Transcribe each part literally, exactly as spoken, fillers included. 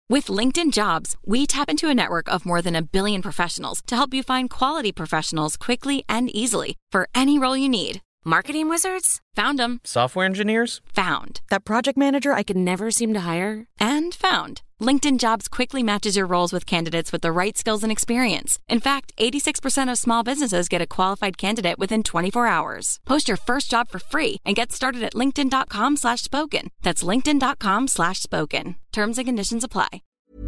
With LinkedIn Jobs, we tap into a network of more than a billion professionals to help you find quality professionals quickly and easily for any role you need. Marketing wizards? Found them. Software engineers? Found. That project manager I could never seem to hire? And found. LinkedIn Jobs quickly matches your roles with candidates with the right skills and experience. In fact, eighty-six percent of small businesses get a qualified candidate within twenty-four hours. Post your first job for free and get started at linkedin.com slash spoken. That's linkedin.com slash spoken. Terms and conditions apply.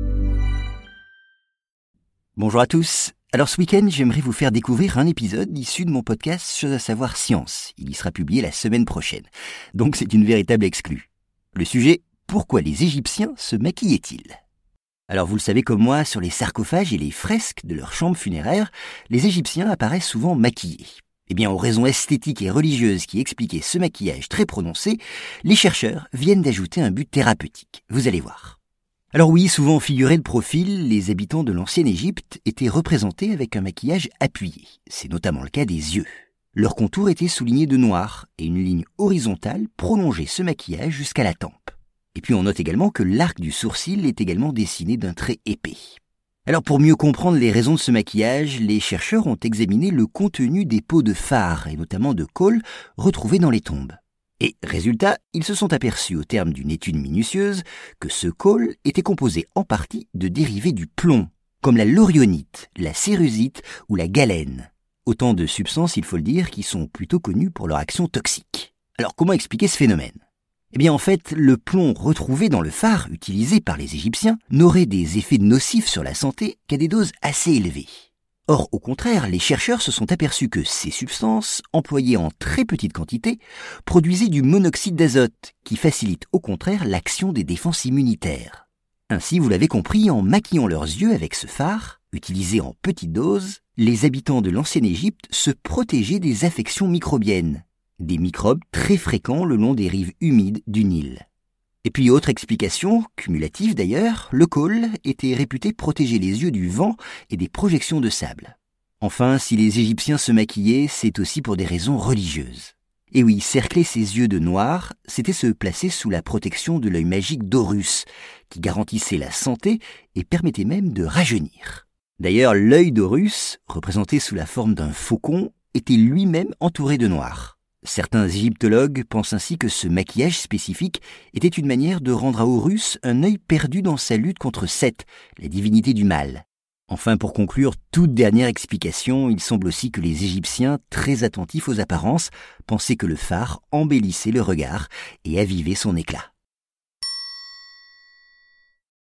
Bonjour à tous. Alors ce week-end, j'aimerais vous faire découvrir un épisode issu de mon podcast Chose à savoir science. Il y sera publié la semaine prochaine. Donc c'est une véritable exclue. Le sujet, pourquoi les Égyptiens se maquillaient-ils ? Alors vous le savez comme moi, sur les sarcophages et les fresques de leurs chambres funéraires, les Égyptiens apparaissent souvent maquillés. Eh bien, aux raisons esthétiques et religieuses qui expliquaient ce maquillage très prononcé, les chercheurs viennent d'ajouter un but thérapeutique. Vous allez voir. Alors oui, souvent figurés de profil, les habitants de l'ancienne Égypte étaient représentés avec un maquillage appuyé. C'est notamment le cas des yeux. Leur contour était souligné de noir et une ligne horizontale prolongeait ce maquillage jusqu'à la tempe. Et puis on note également que l'arc du sourcil est également dessiné d'un trait épais. Alors pour mieux comprendre les raisons de ce maquillage, les chercheurs ont examiné le contenu des pots de fard et notamment de colle retrouvés dans les tombes. Et résultat, ils se sont aperçus au terme d'une étude minutieuse que ce colle était composé en partie de dérivés du plomb, comme la laurionite, la cérusite ou la galène. Autant de substances, il faut le dire, qui sont plutôt connues pour leur action toxique. Alors comment expliquer ce phénomène ? Eh bien en fait, le plomb retrouvé dans le fard utilisé par les Égyptiens n'aurait des effets nocifs sur la santé qu'à des doses assez élevées. Or, au contraire, les chercheurs se sont aperçus que ces substances, employées en très petite quantité, produisaient du monoxyde d'azote, qui facilite au contraire l'action des défenses immunitaires. Ainsi, vous l'avez compris, en maquillant leurs yeux avec ce fard, utilisé en petite dose, les habitants de l'ancienne Égypte se protégeaient des affections microbiennes, des microbes très fréquents le long des rives humides du Nil. Et puis autre explication, cumulative d'ailleurs, le colle était réputé protéger les yeux du vent et des projections de sable. Enfin, si les Égyptiens se maquillaient, c'est aussi pour des raisons religieuses. Et oui, cercler ses yeux de noir, c'était se placer sous la protection de l'œil magique d'Horus, qui garantissait la santé et permettait même de rajeunir. D'ailleurs, l'œil d'Horus, représenté sous la forme d'un faucon, était lui-même entouré de noir. Certains égyptologues pensent ainsi que ce maquillage spécifique était une manière de rendre à Horus un œil perdu dans sa lutte contre Seth, la divinité du mal. Enfin, pour conclure, toute dernière explication, il semble aussi que les Égyptiens, très attentifs aux apparences, pensaient que le fard embellissait le regard et avivait son éclat.